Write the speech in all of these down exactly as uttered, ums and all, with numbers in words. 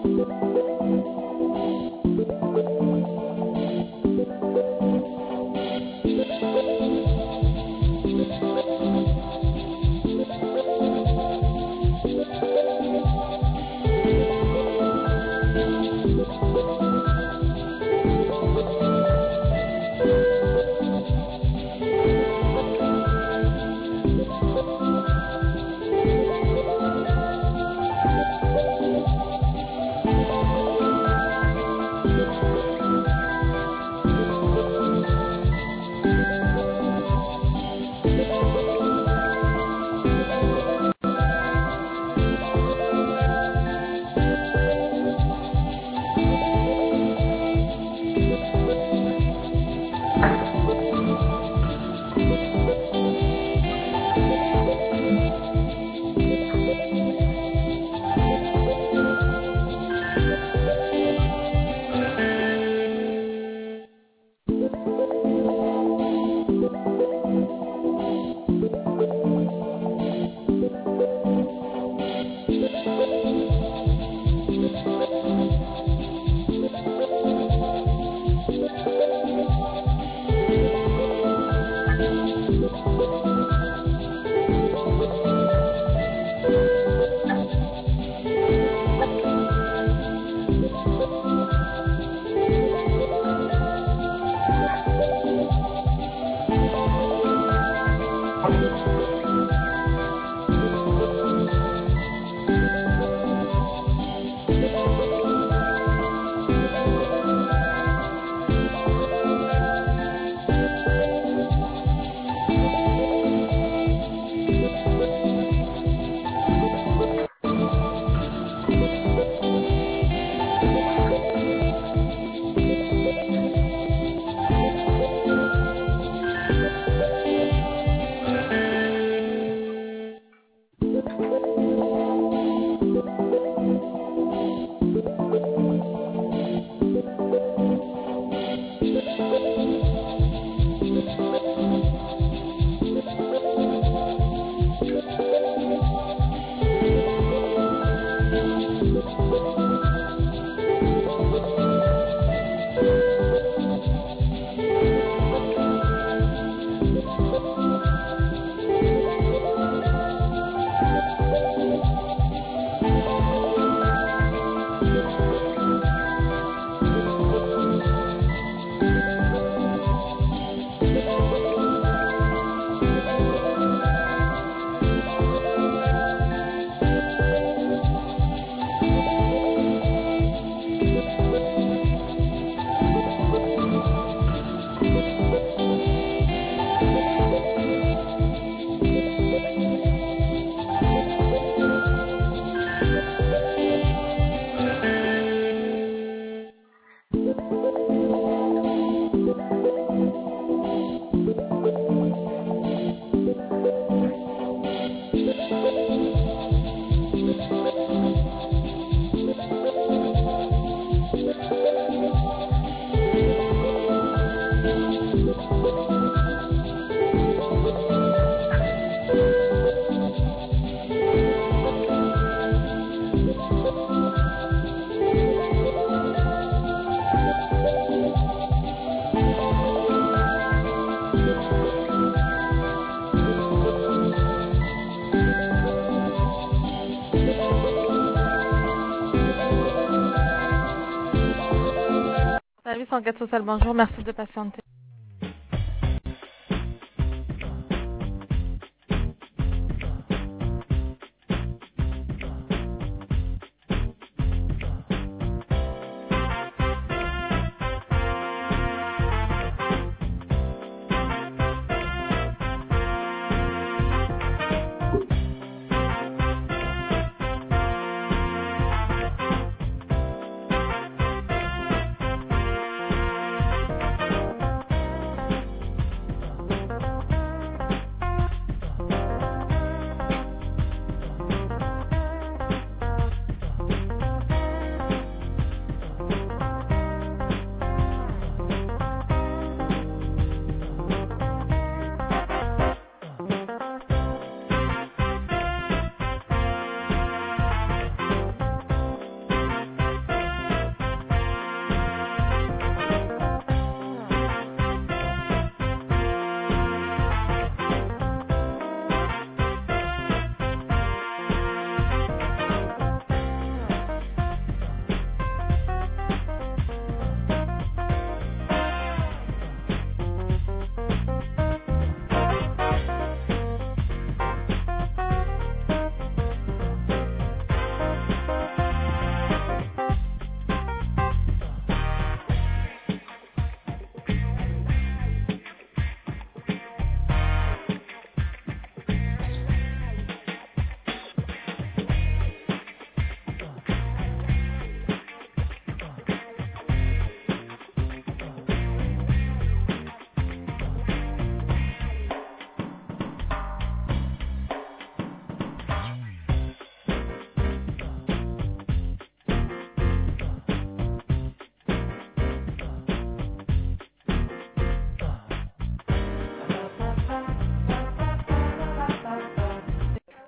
Service enquête sociale, bonjour, merci de patienter.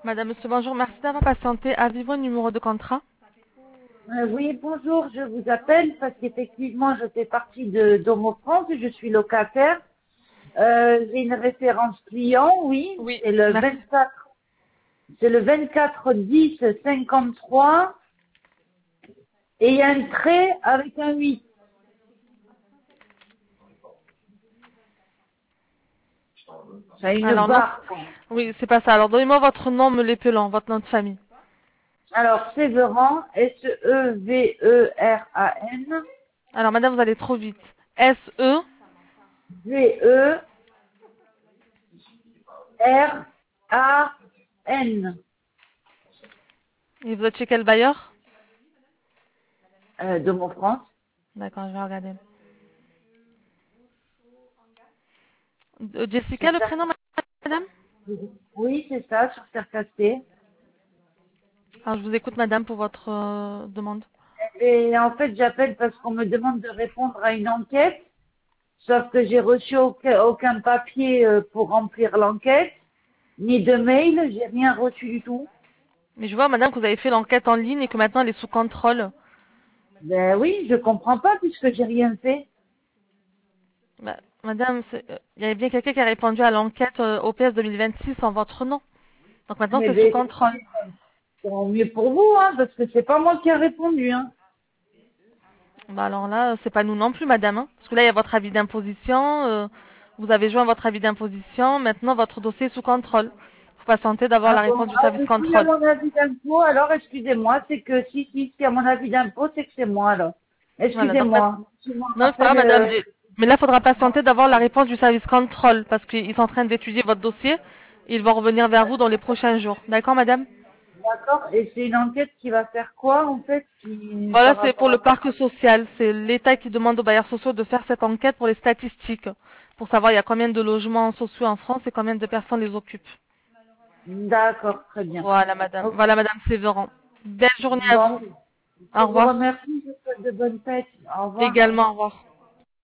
Madame, monsieur, bonjour. Merci d'avoir patienté. Avez-vous un numéro de contrat? Euh, oui, bonjour, je vous appelle parce qu'effectivement, je fais partie de Domo France, je suis locataire. Euh, j'ai une référence client, oui, Oui, c'est le merci. vingt-quatre, c'est le vingt-quatre dix cinquante-trois et il y a un trait avec un huit. C'est une Alors, non, barre, c'est- quoi. oui, c'est pas ça. Alors, donnez-moi votre nom, me l'épelant, votre nom de famille. Alors, Séveran, S E V E R A N, Alors, madame, vous allez trop vite. S E, V E R A N, et vous êtes chez quel bailleur? euh, Domo France. D'accord, je vais regarder. Euh, Jessica, Sur le Cer- prénom, madame? Oui, c'est ça, sur Cercasté. Alors, je vous écoute, madame, pour votre euh, demande. Et en fait, j'appelle parce qu'on me demande de répondre à une enquête, sauf que j'ai reçu aucun, aucun papier euh, pour remplir l'enquête, ni de mail, j'ai rien reçu du tout. Mais je vois, madame, que vous avez fait l'enquête en ligne et que maintenant elle est sous contrôle. Ben oui, je comprends pas puisque j'ai rien fait. Bah, madame, c'est- euh, il y avait bien quelqu'un qui a répondu à l'enquête euh, O P S deux mille vingt-six en votre nom. Donc maintenant, Mais c'est sous ben, contrôle. tant mieux pour vous, hein, parce que c'est pas moi qui ai répondu, hein. Bah alors là, euh, c'est pas nous non plus, madame, hein. Parce que là, il y a votre avis d'imposition. euh, vous avez joint votre avis d'imposition. Maintenant, votre dossier est sous contrôle. Vous patientez d'avoir Ah la bon, réponse du ah, service mais si à contrôle. mon avis d'impôt, alors excusez-moi, c'est que si, si, si à mon avis d'impôt, c'est que c'est moi, alors. Voilà. Donc, ma- Excusez-moi. Je me non, c'est pas grave, rappelle, madame. euh, j'ai- Mais là, il faudra patienter d'avoir la réponse du service contrôle parce qu'ils sont en train d'étudier votre dossier. Ils vont revenir vers vous dans les prochains jours. D'accord, madame? d'accord, et c'est une enquête qui va faire quoi, en fait, qui, Voilà, par c'est rapport pour à le quoi? parc social. C'est l'État qui demande aux bailleurs sociaux de faire cette enquête pour les statistiques, pour savoir il y a combien de logements sociaux en France et combien de personnes les occupent. D'accord, très bien. Voilà, madame. Ok. Voilà, madame Sévéran. Belle journée à vous. Bon, je Au vous revoir. remercie, je vous souhaite de bonnes fêtes. Au revoir. Également, au revoir.